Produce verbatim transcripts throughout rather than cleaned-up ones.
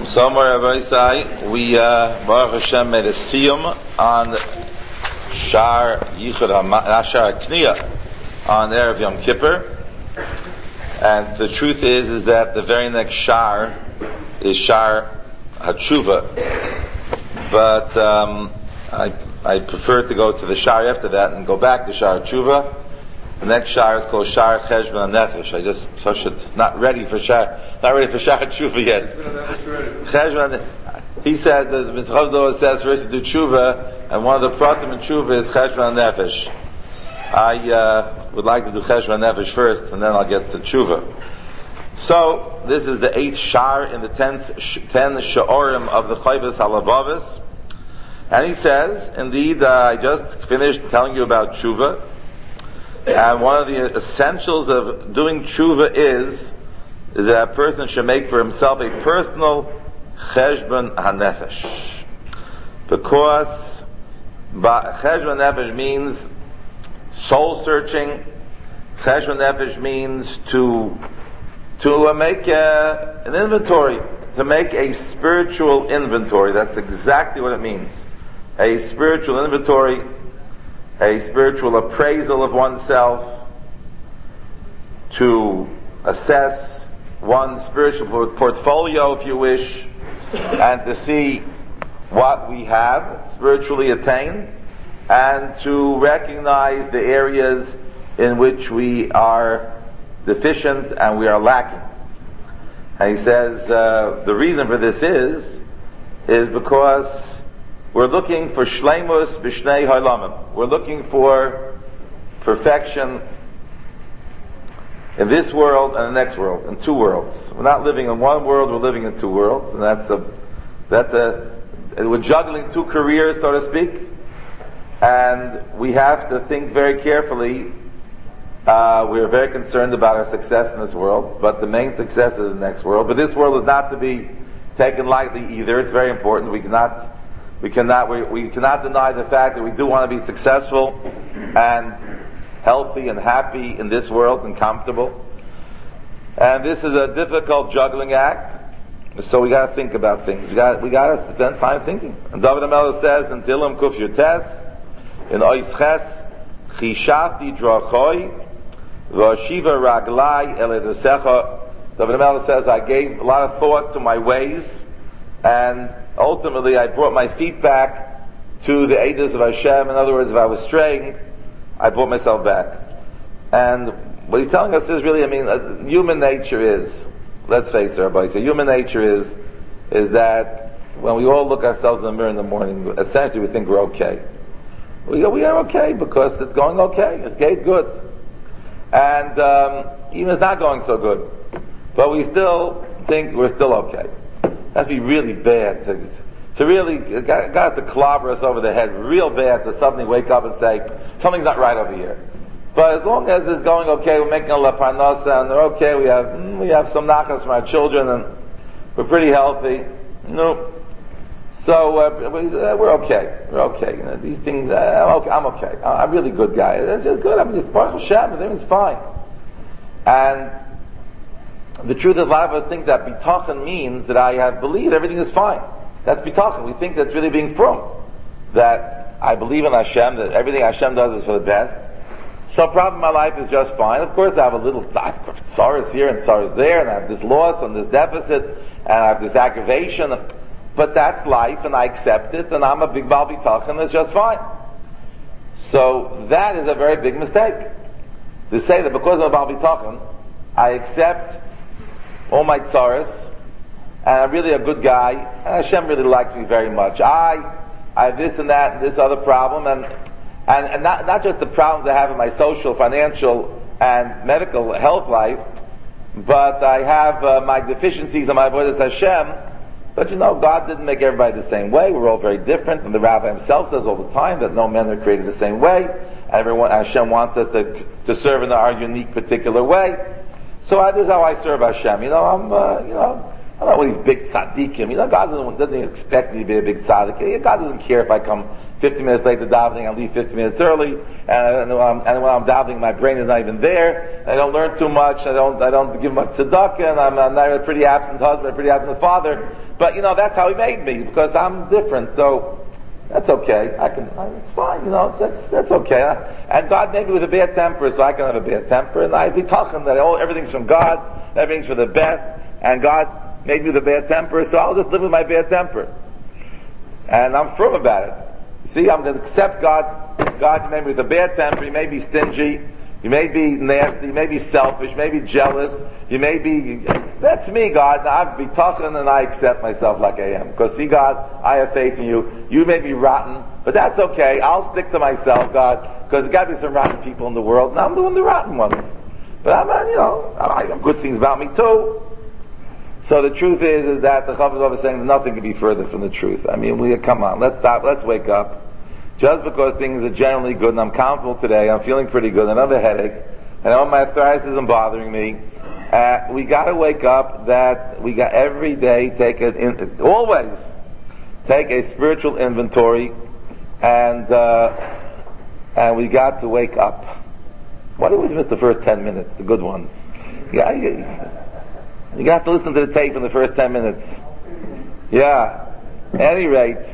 So, Rabbi Isai, we, uh, Baruch Hashem, made a siyum on Shar Yichud HaMa, Shar Kniyah, on Erev Yom Kippur. And the truth is, is that the very next Shar is Shar HaTshuva. But, um, I, I prefer to go to the Shar after that and go back to Shar HaTshuva. The next Shar is called Shar Cheshbon HaNefesh. I just touched it. Not ready for Shar, not ready for Shar HaTshuva yet. Cheshbon, he said, the Mitzvah Chavdor says first to do Tshuva, and one of the pratim in Tshuva is Cheshbon HaNefesh. I, uh, would like to do Cheshbon HaNefesh first, and then I'll get to Tshuva. So, this is the eighth Shar in the tenth, ten Sha'orim of the Chayvus HaLavavis. And he says, indeed, uh, I just finished telling you about Tshuva. And one of the essentials of doing tshuva is, is that a person should make for himself a personal cheshbon hanefesh. Because cheshbon hanefesh means soul searching. Cheshbon hanefesh means to to uh, make a, an inventory, to make a spiritual inventory. That's exactly what it means. A spiritual inventory. A spiritual appraisal of oneself, to assess one's spiritual portfolio, if you wish, and to see what we have spiritually attained, and to recognize the areas in which we are deficient and we are lacking. And he says uh, the reason for this is, is because we're looking for shleimus b'shnei ha'olamim. We're looking for perfection in this world and the next world, in two worlds. We're not living in one world, we're living in two worlds, and that's a, that's a, we're juggling two careers, so to speak, and we have to think very carefully. Uh, we're very concerned about our success in this world, but the main success is in the next world. But this world is not to be taken lightly either. It's very important. We cannot We cannot, we, we cannot deny the fact that we do want to be successful and healthy and happy in this world and comfortable. And this is a difficult juggling act, so we got to think about things. We got we got to spend time thinking. And David HaMelech says in Tilim Kuf Yutes, in Ois Ches, Chishafti drachoi v'ashiva raglai el edosecha. David HaMelech says, I gave a lot of thought to my ways, and ultimately, I brought my feet back to the Eidos of Hashem. In other words, if I was straying, I brought myself back. And what he's telling us is really, I mean, uh, human nature is, let's face it, everybody, so human nature is, is that when we all look ourselves in the mirror in the morning, essentially we think we're okay. We, we are okay because it's going okay. It's going good. And um, even it's not going so good. But we still think we're still okay. That's be really bad to, to really, got, got to clobber us over the head real bad to suddenly wake up and say, something's not right over here. But as long as it's going okay, we're making a la parnasa and they're okay, we have, we have some nachas from our children and we're pretty healthy. No. So, uh, we, uh, we're okay. We're okay. You know, these things, uh, I'm okay. I'm okay. I'm a really good guy. It's just good. I'm just Baruch Hashem. Everything's fine. And the truth is, a lot of us think that bitachon means that I have believed everything is fine. That's bitachon. We think that's really being from. That I believe in Hashem, that everything Hashem does is for the best. So problem in my life is just fine. Of course I have a little tzaras here and tzaras there, and I have this loss and this deficit, and I have this aggravation. But that's life, and I accept it, and I'm a big bal bitachon, it's just fine. So that is a very big mistake. To say that because I'm a bal bitachon, I accept all my tzaras, and I'm really a good guy, and Hashem really likes me very much. I, I have this and that and this other problem, and and, and not, not just the problems I have in my social, financial, and medical health life, but I have uh, my deficiencies in my avodas Hashem. But you know, God didn't make everybody the same way. We're all very different, and the Rabbi himself says all the time that no men are created the same way. Everyone, Hashem wants us to to serve in our unique, particular way. So uh, this is how I serve Hashem. You know, I'm, uh, you know, I'm not one of these big tzaddikim. You know, God doesn't, doesn't expect me to be a big tzaddik. God doesn't care if I come fifty minutes late to davening, I leave fifty minutes early, and, and, when I'm, and when I'm davening, my brain is not even there. I don't learn too much. I don't, I don't give much tzedakah, and I'm, I'm not a pretty absent husband, a pretty absent father. But you know, that's how He made me, because I'm different. So that's okay. I can, I, it's fine. You know, that's that's okay. And God made me with a bad temper, so I can have a bad temper, and I'd be talking that all everything's from God, everything's for the best, and God made me with a bad temper, so I'll just live with my bad temper, and I'm firm about it. See, I'm going to accept God. God made me with a bad temper. You may be stingy. You may be nasty. You may be selfish. You may be jealous. You may be... That's me, God. I'll be talking and I accept myself like I am. Because see, God, I have faith in you. You may be rotten, but that's okay. I'll stick to myself, God. Because there's got to be some rotten people in the world, and I'm doing the rotten ones. But I'm, uh, you know, I have good things about me too. So the truth is, is that the Chafetz Chaim is saying that nothing can be further from the truth. I mean, we come on, let's stop, let's wake up. Just because things are generally good and I'm comfortable today, I'm feeling pretty good, I don't have a headache, and all my arthritis isn't bothering me, uh, we gotta wake up that we got every day take it in, always take a spiritual inventory, and uh, and we got to wake up. Why do we always miss the first ten minutes, the good ones? Yeah, you, you have to listen to the tape in the first ten minutes. Yeah. At any rate,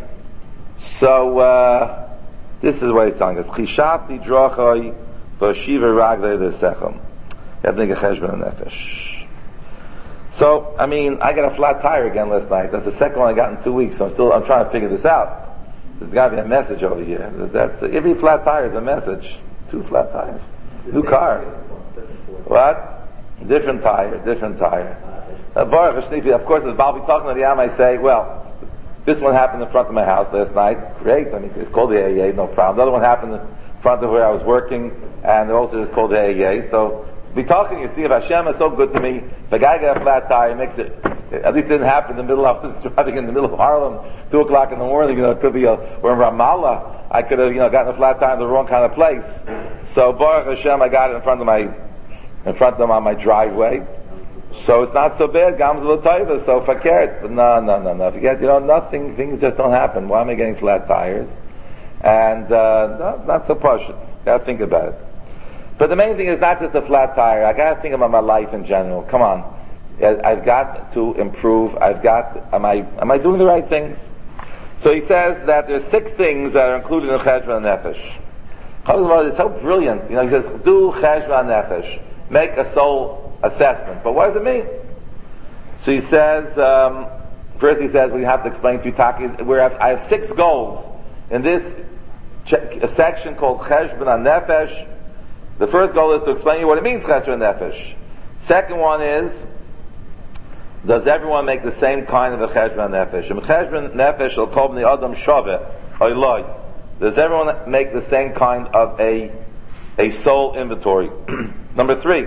so uh, this is what he's telling us. Chishavti drachai v'shiva raglei l'sechem. You have to make a cheshbon nefesh. So, I mean, I got a flat tire again last night. That's the second one I got in two weeks. So I'm still, I'm trying to figure this out. There's got to be a message over here. That's, every flat tire is a message. Two flat tires. New car. What? Different tire, different tire. Uh, Baruch Hashnifi, of course, as I'll be talking to the Yam, I say, well, this one happened in front of my house last night. Great. I mean, it's called the A A A, no problem. The other one happened in front of where I was working, and also it's called the A A A. So, be talking, you see, if Hashem is so good to me, if a guy got a flat tire, he makes it, at least it didn't happen in the middle of, I was driving in the middle of Harlem, two o'clock in the morning, you know, it could be a, or in Ramallah, I could have, you know, gotten a flat tire in the wrong kind of place. So, Baruch Hashem, I got it in front of my, in front of them on my driveway. So it's not so bad, Gamz l'toiva, so fakert. But no, no, no, no. Forget, you know, nothing, things just don't happen. Why am I getting flat tires? And, uh, no, it's not so posh. Gotta think about it. But the main thing is not just the flat tire. I gotta think about my life in general. Come on. I've got to improve. I've got, am I, am I doing the right things? So he says that there's six things that are included in Cheshbon Nefesh. It's so brilliant. You know, he says, do Cheshbon Nefesh. Make a soul assessment. But what does it mean? So he says, um, first he says, we have to explain to you, Taki, where I have, I have six goals in this ch- a section called Cheshbon Nefesh. The first goal is to explain to you what it means, Cheshbon Nefesh. Second one is, does everyone make the same kind of a Cheshbon Nefesh? And Cheshbon Nefesh al kol bnei adam shaveh oiloi. Does everyone make the same kind of a a soul inventory? Number three,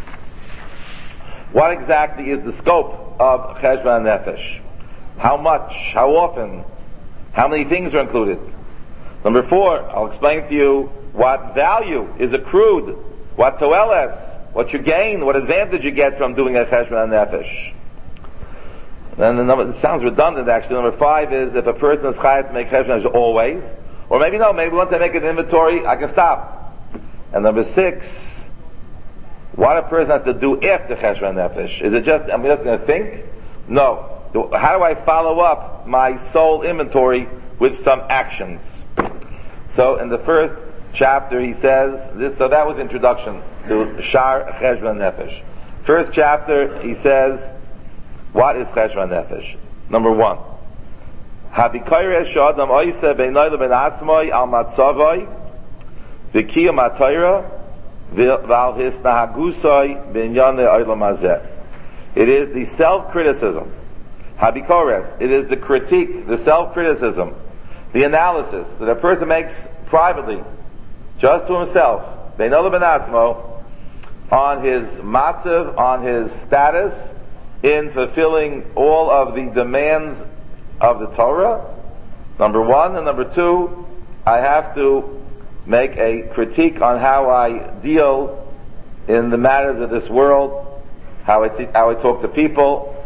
what exactly is the scope of Cheshbon Nefesh? How much? How often? How many things are included? Number four, I'll explain to you what value is accrued, what toeles, what you gain, what advantage you get from doing a Cheshbon Nefesh. Then the number, it sounds redundant actually. Number five is if a person is chayav to make Cheshbon Nefesh always, or maybe no, maybe once I make an inventory, I can stop. And number six, what a person has to do after Cheshbon Nefesh. Is it just, I'm just going to think? No. How do I follow up my soul inventory with some actions? So in the first chapter he says, this, so that was introduction to Shar Cheshbon Nefesh. First chapter he says, what is Cheshbon Nefesh? Number one, Habikoyre Shadam Oise Beinoy Ben Atzmoy Al Matzavoy V'Kiyam HaTorah V'Al Hisnahagusoi B'Inyane Olam Hazeh. It is the self-criticism. Habikores. It is the critique, the self-criticism, the analysis that a person makes privately, just to himself, Beinoy Ben Atzmo, on his matzav, on his status, in fulfilling all of the demands of the Torah, number one, and number two, I have to make a critique on how I deal in the matters of this world, how I, t- how I talk to people,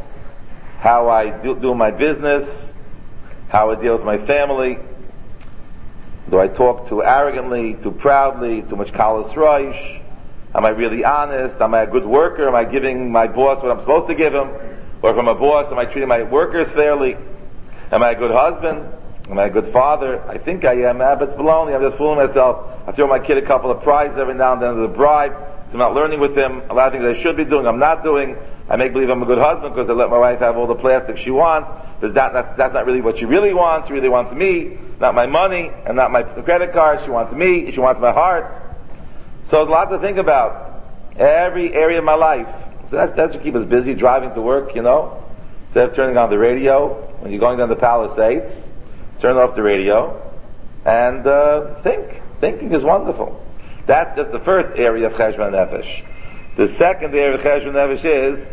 how I do, do my business, how I deal with my family. Do I talk too arrogantly, too proudly, too much kalas roish? Am I really honest? Am I a good worker? Am I giving my boss what I'm supposed to give him? Or if I'm a boss, am I treating my workers fairly? Am I a good husband? Am I a good father? I think I am, but it's baloney. I'm just fooling myself. I throw my kid a couple of prizes every now and then as a bribe, so I'm not learning with him. A lot of things I should be doing, I'm not doing. I make believe I'm a good husband because I let my wife have all the plastic she wants, but that, that's, that's not really what she really wants. She really wants me, not my money, and not my credit card. She wants me, she wants my heart. So there's a lot to think about. Every area of my life. So that, that should keep us busy, driving to work, you know. Instead of turning on the radio, when you're going down the Palisades, turn off the radio, and uh, think. Thinking is wonderful. That's just the first area of Cheshbon Nefesh. The second area of Cheshbon Nefesh is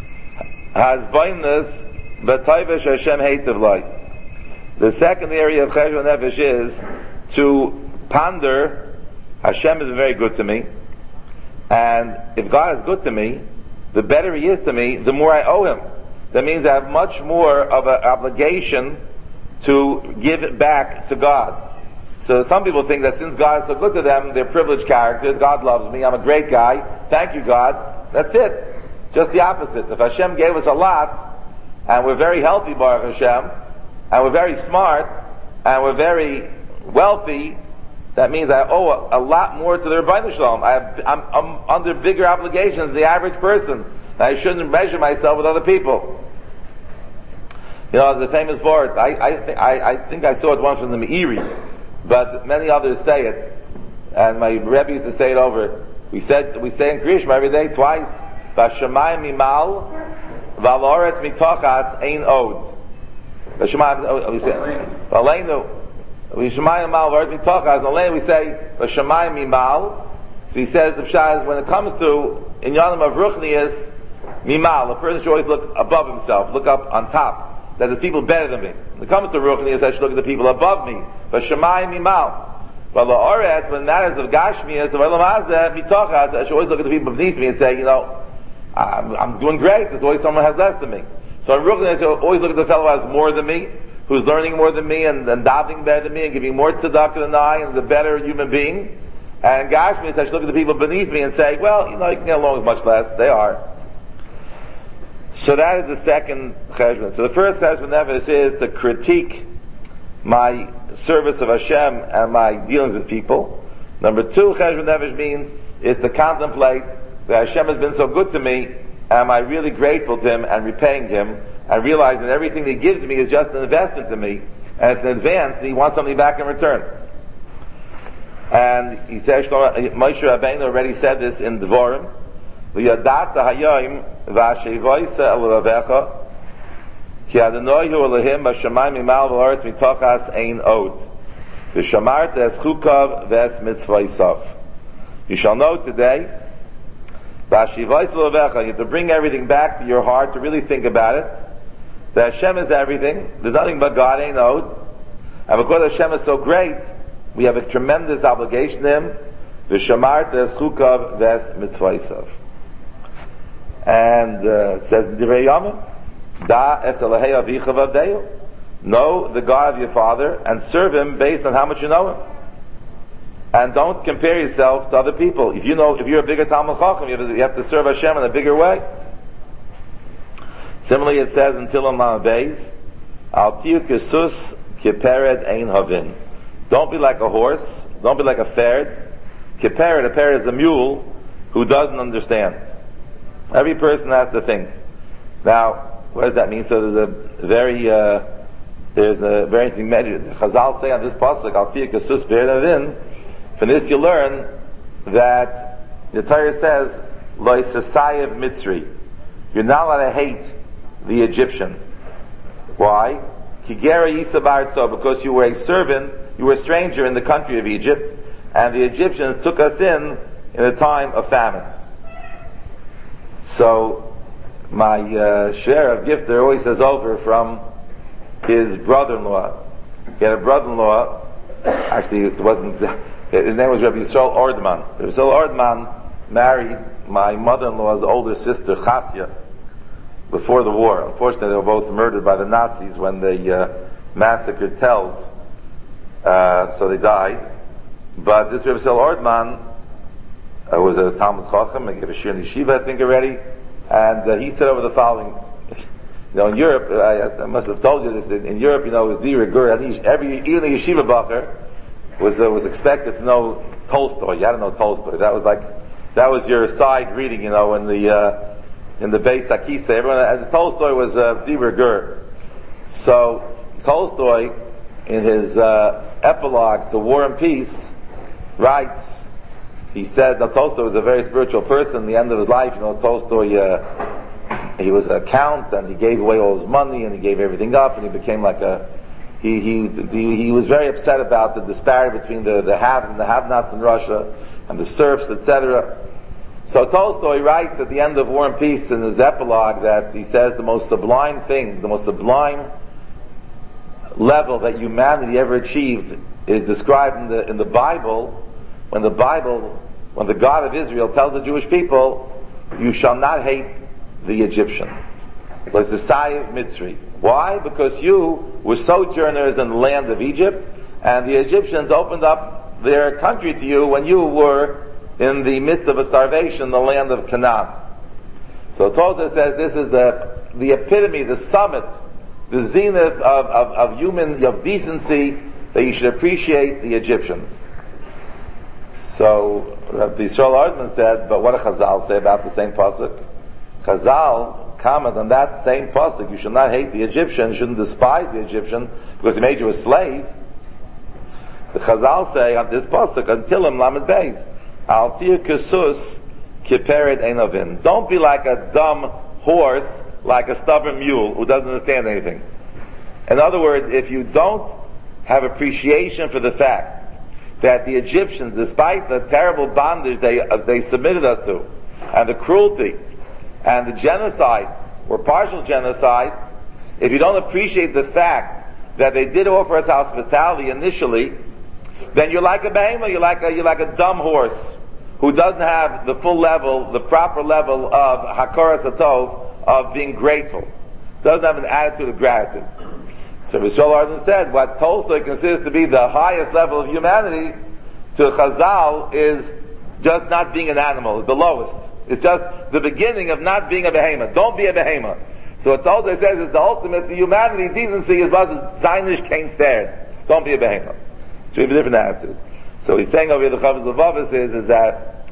Hasbainas B'Tayvesh Hashem Heitev Lai. The second area of Cheshbon Nefesh is to ponder, Hashem has been very good to me, and if God is good to me, the better He is to me, the more I owe Him. That means I have much more of an obligation to give back to God. So some people think that since God is so good to them, they're privileged characters, God loves me, I'm a great guy, thank you God, that's it. Just the opposite. If Hashem gave us a lot, and we're very healthy, Baruch Hashem, and we're very smart, and we're very wealthy, that means I owe a, a lot more to the Rebbeinu Shalom. I have, I'm, I'm under bigger obligations than the average person. And I shouldn't measure myself with other people. You know, the famous word, I, I, th- I, I think I saw it once from the Meiri, but many others say it, and my Rebbe used to say it over. We said, we say in Krishma every day, twice, Vashamayim mimal, valoretz mitochas ein od. Vashamayim, we say, Valeinu, Vashamayim mimal, valoretz mitochas, Valeinu, we say, Vashamayim mimal. So he says, the Pshah is, when it comes to, in Yonam of Ruchnias, mimal, a person should always look above himself, look up on top. That there's people better than me. When it comes to Ruchnias, I should look at the people above me. But Shemayim Mimal. But La'oretz, when it matters of Gashmias, of Elam Hazeh, Mitochas, I should always look at the people beneath me and say, you know, I'm, I'm doing great, there's always someone who has less than me. So in Ruchnias, I should always look at the fellow who has more than me, who's learning more than me, and, and davening better than me, and giving more tzedakah than I, and is a better human being. And Gashmias, I should look at the people beneath me and say, well, you know, you can get along with much less, they are. So that is the second cheshbon. So the first cheshbon nefesh is to critique my service of Hashem and my dealings with people. Number two cheshbon nefesh means is to contemplate that Hashem has been so good to me. Am I really grateful to Him and repaying Him, and realize that everything that He gives me is just an investment to me, and it's an advance, and He wants something back in return. And he says, Moshe Rabbeinu already said this in Devarim. V'yadata hayom v'ashevoisa el ravecha ki Adonai hu Elohim b'shamayim mimal v'la'aretz mitochas ein od v'shamart es chukav v'es mitzvaysav. You shall know today v'ashevoisa el ravecha, you have to bring everything back to your heart to really think about it. That Hashem is everything. There's nothing but God, ein od. And because Hashem is so great, we have a tremendous obligation to Him. V'shamart es chukav v'es mitzvaysav. And uh, it says in Divrei Yamim, Da es Elahei avicha v'avdeyu. Know the God of your father and serve Him based on how much you know Him. And don't compare yourself to other people. If you know, if you're a bigger Talmud Chacham, you have, to, you have to serve Hashem in a bigger way. Similarly, it says in Tilim Lamed Beis, Al tiyu kesus kipered ein havin. Don't be like a horse. Don't be like a ferd. Kipered, a perd is a mule who doesn't understand. Every person has to think. Now, what does that mean? So there's a very, uh, there's a very interesting measure. Chazal say on this pasuk, Al tiyu kesus kipered avin. From this you learn that the Torah says, Lo yisasayev Mitzri. You're not allowed to hate the Egyptian. Why? Kigera yisabar so, because you were a servant, you were a stranger in the country of Egypt, and the Egyptians took us in in a time of famine. So, my uh, share of gifter always says over from his brother-in-law. He had a brother-in-law, actually it wasn't, his name was Rabbi Yisrael Ordman. Rabbi Yisrael Ordman married my mother-in-law's older sister, Chasya, before the war. Unfortunately, they were both murdered by the Nazis when they uh, massacred Telz. Uh, so they died. But this Rebbe Sel Ordman uh, was a Talmud Chacham. He gave a shir in yeshiva, I think, already. And uh, he said over the following. You know, in Europe, I, I must have told you this, in, in Europe, you know, it was di rigur. Every, even the yeshiva bacher was, uh, was expected to know Tolstoy. You had to know Tolstoy. That was like, that was your side reading, you know, in the, uh, in the Beis Akisa. Everyone, uh, Tolstoy was, uh, di rigur. So, Tolstoy, in his, uh, epilogue to War and Peace, writes, he said, now Tolstoy was a very spiritual person. At the end of his life, you know, Tolstoy, uh, he was an count, and he gave away all his money, and he gave everything up, and he became like a, he, he, he, he was very upset about the disparity between the, the haves and the have-nots in Russia, and the serfs, et cetera. So Tolstoy writes at the end of War and Peace in his epilogue that he says the most sublime thing, the most sublime level that humanity ever achieved is described in the, in the Bible, when the Bible, when the God of Israel tells the Jewish people, you shall not hate the Egyptian. So it's the Sayiv Mitzri. Why? Because you were sojourners in the land of Egypt, and the Egyptians opened up their country to you when you were in the midst of a starvation in the land of Canaan. So Tolstoy says this is the the epitome, the summit, the zenith of, of, of human, of decency, that you should appreciate the Egyptians. So Rabbi Yisrael Ardman said, but what do Chazal say about the same pasuk? Chazal comment on that same pasuk, you should not hate the Egyptian, you shouldn't despise the Egyptian, because he made you a slave. The Chazal say on this pasuk, until him lamed beis, al tir kesus kiperet einovin. Don't be like a dumb horse, like a stubborn mule who doesn't understand anything. In other words, if you don't have appreciation for the fact that the Egyptians, despite the terrible bondage they uh, they submitted us to, and the cruelty, and the genocide, or partial genocide, if you don't appreciate the fact that they did offer us hospitality initially, then you're like a behemoth, you're like a, you're like a dumb horse, who doesn't have the full level, the proper level of hakaras hatov, of being grateful. Doesn't have an attitude of gratitude. So Yisrael Arden said, what Tolstoy considers to be the highest level of humanity, to Chazal is just not being an animal, is the lowest. It's just the beginning of not being a behemoth. Don't be a behemoth. So what Tolstoy says is the ultimate to humanity, decency, is was Zainish kein Stern. Don't be a behemoth. So we have a different attitude. So he's saying over here, the Chavos Levavis is, is that,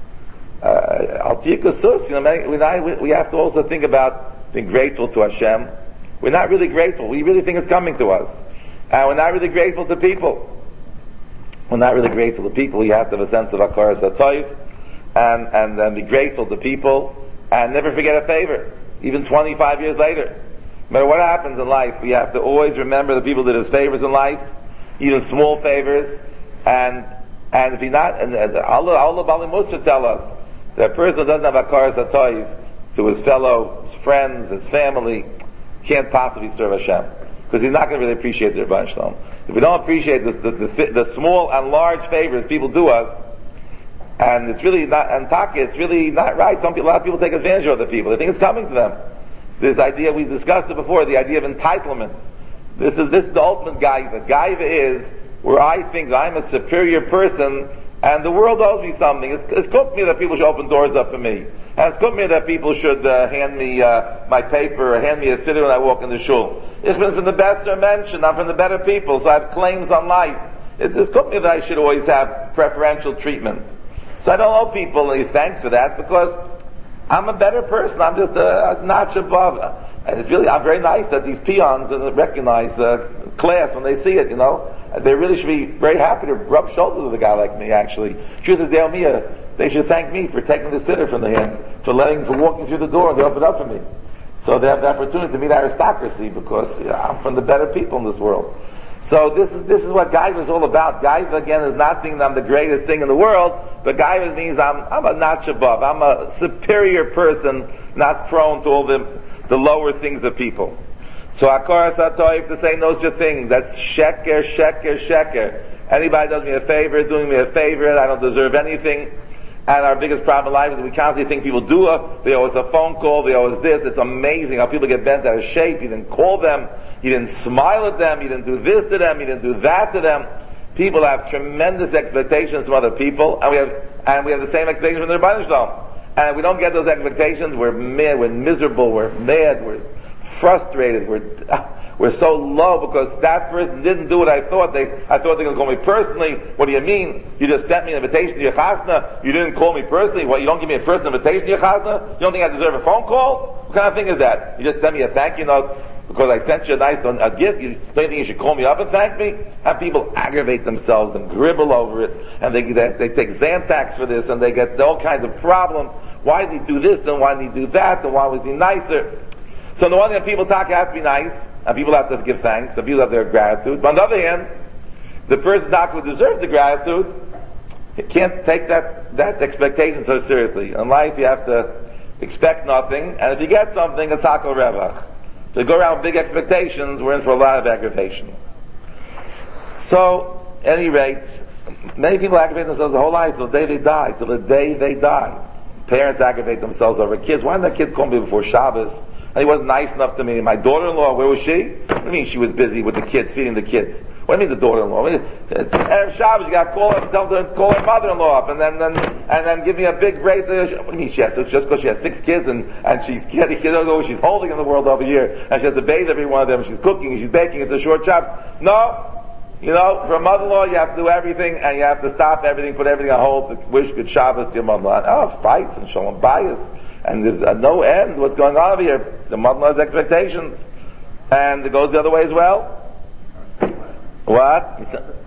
Al Tir Kesus, you know, we, we have to also think about being grateful to Hashem. We're not really grateful. We really think it's coming to us. And we're not really grateful to people. We're not really grateful to people. You have to have a sense of hakaras hatov, and, and then be grateful to people, and never forget a favor, even twenty-five years later. No matter what happens in life, we have to always remember the people that did us favors in life, even small favors, and and if he not, and Allah, Allah Bali Musa tell us that a person who doesn't have hakaras hatov to his fellow his friends, his family, can't possibly serve Hashem, because he's not going to really appreciate the Rebbeinu Shalom. If we don't appreciate the the, the the small and large favors people do us, and it's really not, and taka, it's really not right. Some people, a lot of people take advantage of other people. They think it's coming to them. This idea, we discussed it before, the idea of entitlement. This is this is the ultimate gaiva. Gaiva is where I think that I'm a superior person, and the world owes me something. It's, it's good to me that people should open doors up for me. And it's good to me that people should uh, hand me uh, my paper, or hand me a sitter when I walk in the shul. Ich bin from the best mentioned, I'm from the better people, so I have claims on life. It's, it's good to me that I should always have preferential treatment. So I don't owe people any thanks for that, because I'm a better person. I'm just a, a notch above. And it's really, I'm very nice that these peons recognize uh, class when they see it, you know. They really should be very happy to rub shoulders with a guy like me, actually. Truth is, Dale Mia, they should thank me for taking the sitter from the hand, for letting, for walking through the door and they open up for me. So they have the opportunity to meet aristocracy, because you know, I'm from the better people in this world. So this is this is what Gaiva is all about. Gaiva, again, is not thinking that I'm the greatest thing in the world, but Gaiva means I'm I'm a notch above. I'm a superior person, not prone to all the the lower things of people. So hakaras hatov, to say no such thing, that's sheker, sheker, sheker. Anybody does me a favor, is doing me a favor, I don't deserve anything. And our biggest problem in life is that we constantly think people do a, they owe us a phone call, they owe us this. It's amazing how people get bent out of shape. You didn't call them, you didn't smile at them, you didn't do this to them, you didn't do that to them. People have tremendous expectations from other people, and we have and we have the same expectations from the Rebbeinu Shalom. And if we don't get those expectations, we're mad, we're miserable, we're mad, we're frustrated, we're we're so low because that person didn't do what I thought. They I thought they were going to call me personally. What do you mean? You just sent me an invitation to your chasna. You didn't call me personally. What? You don't give me a personal invitation to your chasna? You don't think I deserve a phone call? What kind of thing is that? You just sent me a thank you note because I sent you a nice a gift. You don't you think you should call me up and thank me? Have people aggravate themselves and gribble over it, and they they, they take Xantax for this, and they get all kinds of problems. Why did he do this? Then why did he do that? Then why was he nicer? So on the one hand, people talk have to be nice, and people have to give thanks, and people have their gratitude. But on the other hand, the person who deserves the gratitude can't take that that expectation so seriously. In life, you have to expect nothing, and if you get something, it's hakol revach. If you go around with big expectations, we're in for a lot of aggravation. So, at any rate, many people aggravate themselves the whole life till the day they die, till the day they die. Parents aggravate themselves over kids. Why didn't that kid call me before Shabbos? And he wasn't nice enough to me. My daughter-in-law, where was she? What do you mean she was busy with the kids, feeding the kids? What do you mean the daughter-in-law? It's Erev Shabbos, you got to call her, tell her to call her mother-in-law up, and then, then and then give me a big break. What do you mean she has? So just because she has six kids and and she's kidding, she doesn't know what she's holding in the world over here, and she has to bathe every one of them. She's cooking, she's baking. It's a short Shabbos. No. You know, for a mother-in-law, you have to do everything, and you have to stop everything, put everything on hold to wish good Shabbos to your mother-in-law. Oh, fights and shalom bayis, and there's uh, no end. What's going on over here? The mother-in-law's expectations, and it goes the other way as well. What?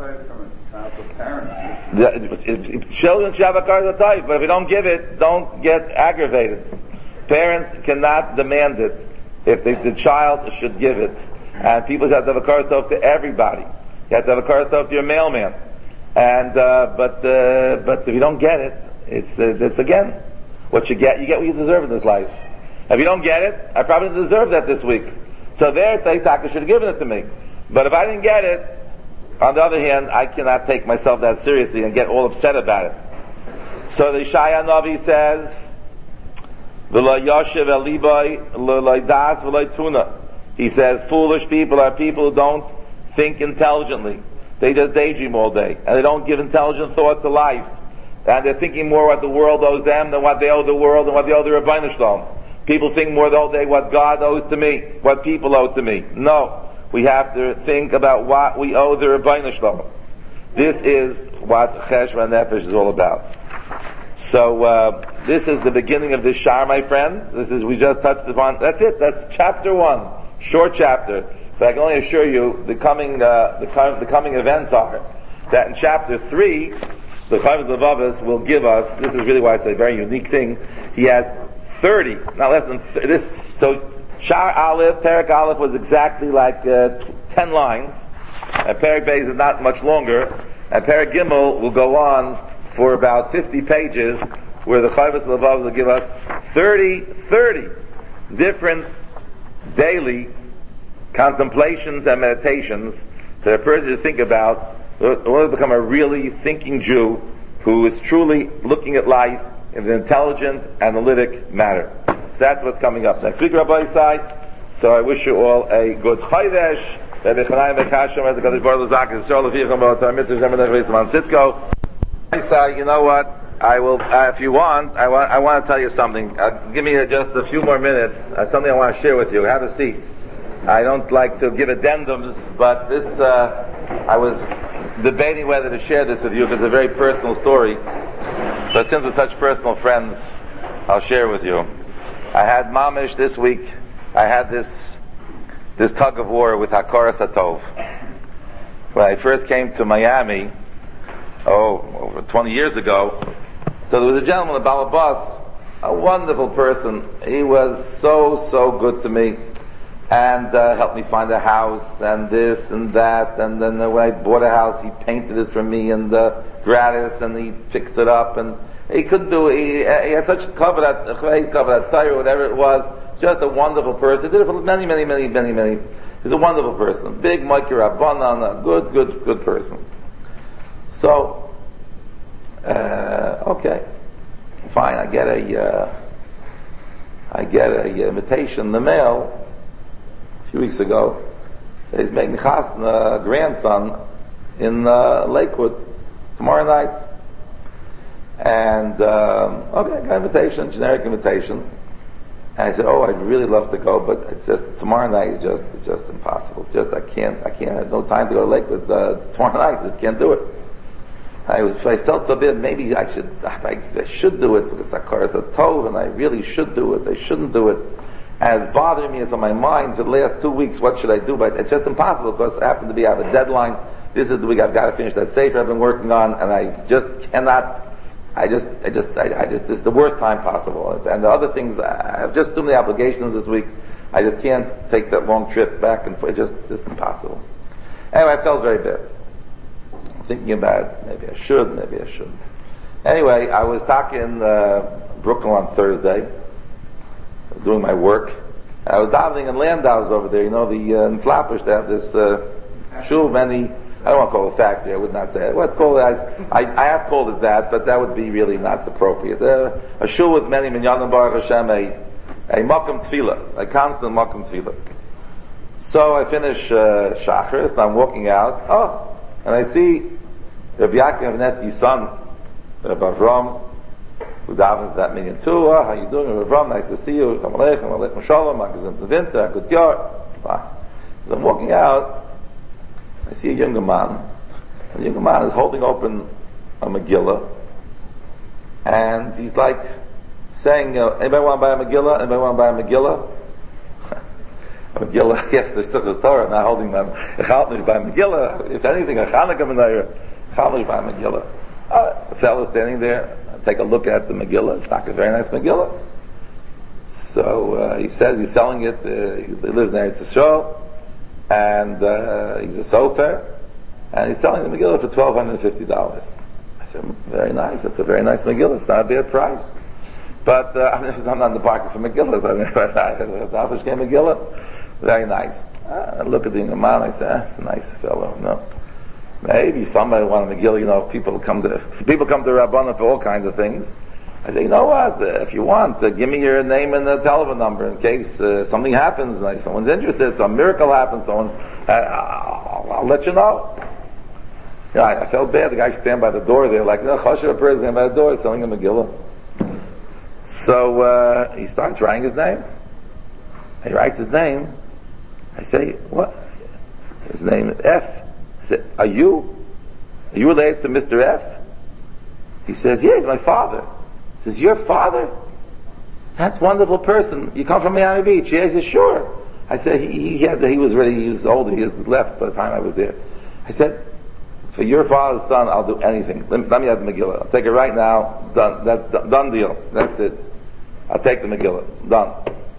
The, children should have a karza, but if you don't give it, don't get aggravated. Parents cannot demand it. If they, the child should give it, and people should have to have a karza to everybody. You have to have a car stuff to your mailman, and uh, but uh, but if you don't get it, it's uh, it's again what you get. You get what you deserve in this life. If you don't get it, I probably didn't deserve that this week. So there, Taka should have given it to me. But if I didn't get it, on the other hand, I cannot take myself that seriously and get all upset about it. So the Shaya Navi says, "V'lo yoshev el libay v'lo das v'lo tuna." He says, "Foolish people are people who don't think intelligently. They just daydream all day, and they don't give intelligent thought to life. And they're thinking more what the world owes them than what they owe the world and what they owe the Rebbeinu Shalom. People think more the whole day what God owes to me, what people owe to me. No, we have to think about what we owe the Rebbeinu Shalom. This is what Cheshvan Nefesh is all about. So uh, this is the beginning of this Shar, my friends. This is we just touched upon. That's it. That's chapter one, short chapter. But I can only assure you, the coming uh, the, com- the coming events are that in chapter three, the Chaim Levavos will give us. This is really why it's a very unique thing. He has thirty, not less than th- this. So Shar Aleph, Perek Aleph was exactly like uh, ten lines, and Perek Beis is not much longer, and Perek Gimel will go on for about fifty pages, where the Chaim Levavos will give us thirty, thirty different daily contemplations and meditations that a person should think about in order to become a really thinking Jew who is truly looking at life in an intelligent, analytic manner. So that's what's coming up next week, Rabbi Isai. So I wish you all a good Chodesh. Isai, you know what? I will, uh, if you want, I want, I want to tell you something. Uh, give me uh, just a few more minutes. Uh, something I want to share with you. Have a seat. I don't like to give addendums, but this, uh, I was debating whether to share this with you because it's a very personal story. But since we're such personal friends, I'll share with you. I had mamish this week, I had this, this tug of war with Hakaras Hatov. When I first came to Miami, oh, over twenty years ago, so there was a gentleman, a Balabas, a wonderful person. He was so, so good to me. And uh, helped me find a house, and this and that, and then uh, when I bought a house, he painted it for me, and uh, gratis, and he fixed it up, and he couldn't do it. He, he had such kavod, he's kavod tire, whatever it was, just a wonderful person. He did it for many, many, many, many, many. He's a wonderful person, big Mikir Rabbanan, a good, good, good person. So, uh, okay, fine. I get a, uh, I get a invitation in the mail. A few weeks ago, he's making chasna, a grandson, in uh, Lakewood tomorrow night. And um, okay, I got an invitation, generic invitation. And I said, "Oh, I'd really love to go, but it's just tomorrow night is just it's just impossible. Just I can't, I can't. I have no time to go to Lakewood uh, tomorrow night. Just can't do it." I was, I felt so bad. Maybe I should, I, I should do it because Sakar is a tov, and I really should do it. I shouldn't do it. And it's bothering me. It's on my mind for the last two weeks. What should I do? But it's just impossible because I happen to be I have a deadline. This is the week I've got to finish that sefer I've been working on, and I just cannot. I just, I just, I, I just, it's the worst time possible. And the other things, I have just too many obligations this week. I just can't take that long trip back and forth. It's just, just impossible. Anyway, I felt very bad. Thinking about it, maybe I should, maybe I shouldn't. Anyway, I was talking in uh, Brooklyn on Thursday, doing my work. I was davening in Landau's over there. You know, the uh, in Flatbush, they have this uh, shul, many. I don't want to call it a factory. I would not say it. What's called it? I, I, I have called it that, but that would be really not appropriate. Uh, a shul with many minyanim baruch Hashem, a a makom tefillah, a constant makom tefillah. So I finish uh, Shacharis, and I'm walking out. Oh, and I see Rabbi Yaakov Netsky's son, Rabbi Avram, who davens that minyan too. Oh, how you doing, Rabbi Avram? Nice to see you. Shalom aleichem, aleichem shalom. Magazin the winter, good year. As I'm walking out, I see a younger man. The younger man is holding open a Megillah, and he's like saying, uh, "Anybody want to buy a Megillah? Anybody want to buy a Megillah?" A Megillah, yes, there's Sukkot Torah, not holding them. Echalnish by Megillah. If anything, a Chanukah Menayra. Echalnish by Megillah. Uh, a fellow standing there, I take a look at the Megillah. It's not a very nice Megillah. So uh, he says he's selling it. Uh, he lives in Eretz Yisrael, and uh, he's a sofer, and he's selling the Megillah for twelve hundred fifty dollars. I said, very nice. That's a very nice Megillah. It's not a bad price. But uh, I'm not in the market for Megillahs. I mean, Dafish came Megillah. Very nice. I look at the young man, I say, ah, it's a nice fellow. No. Maybe somebody want a Megillah, you know, people come to, people come to Rabbanah for all kinds of things. I say, you know what, uh, if you want, uh, give me your name and the telephone number in case uh, something happens, like someone's interested, some miracle happens, someone, uh, I'll, I'll let you know. You know, I, I felt bad, the guy stand by the door there, like, you know, Choshev person stand by the door, selling a Megillah. So, uh, he starts writing his name. He writes his name. I say, what? His name is F. I said, are you? Are you related to Mister F? He says, yeah, he's my father. He says, your father? That's a wonderful person. You come from Miami Beach? Yeah, he says, sure. I said, he, he had, he was ready, he was older, he was left by the time I was there. I said, for your father's son, I'll do anything. Let me, let me have the Megillah. I'll take it right now. Done. That's done, done deal. That's it. I'll take the Megillah. Done.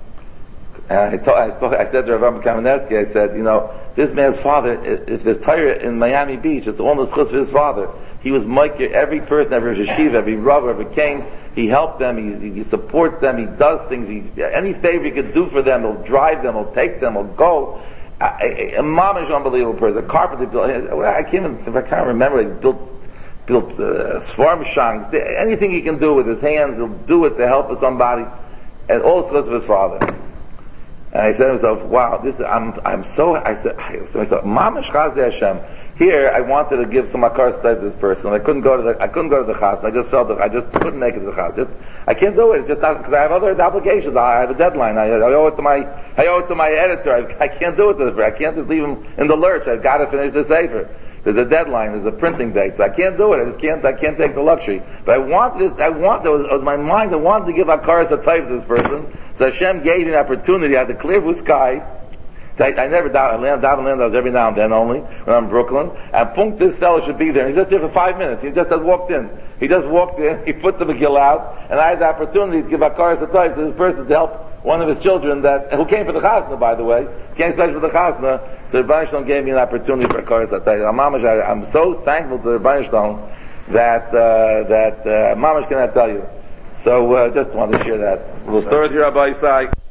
And I, told, I, spoke, I said to Rav Kamenetsky, I said, you know, this man's father, if there's Torah in Miami Beach, it's all the schutz of his father. He was Micah, every person, every yeshiva, every rav, every king, he helped them, he, he supports them, he does things, he, any favor he could do for them, he'll drive them, he'll take them, he'll go. A, a, a mom is an unbelievable person, a carpenter built, I can't even, if I can't remember, he built, built, uh, swarm shanks, anything he can do with his hands, he'll do it to help somebody, and all the schutz of his father. And I said to myself, wow, this, I'm, I'm so, I said, I said to myself, Mamash Chazde Hashem. Here, I wanted to give some Makar stuff to this person. I couldn't go to the, I couldn't go to the Chaz. I just felt that I just couldn't make it to the Chaz. Just, I can't do it. It's just not, because I have other obligations. I have a deadline. I, I owe it to my, I owe it to my editor. I, I can't do it to the, I can't just leave him in the lurch. I've got to finish the Sefer. There's a deadline, there's a printing date, so I can't do it. I just can't, I can't take the luxury. But I wanted this, I want, it was, it was my mind, I wanted to give Akaras a type to this person. So Hashem gave me an opportunity. I had the clear blue sky. I, I never doubt, I land, doubt and land, I was every now and then only, when I'm in Brooklyn. And punk, this fellow should be there. And he's just here for five minutes. He just had walked in. He just walked in, he put the Megillah out, and I had the opportunity to give Akaras a type to this person to help one of his children that, who came for the Chasna, by the way, came special for the Chasna, so Rebbeinu Shalom gave me an opportunity for a Akaras Atayim. I'm so thankful to Rebbeinu Shalom that, uh, that, uh, Mamash cannot tell you. So, uh, just wanted to share that little story with you, Rabbi Isai.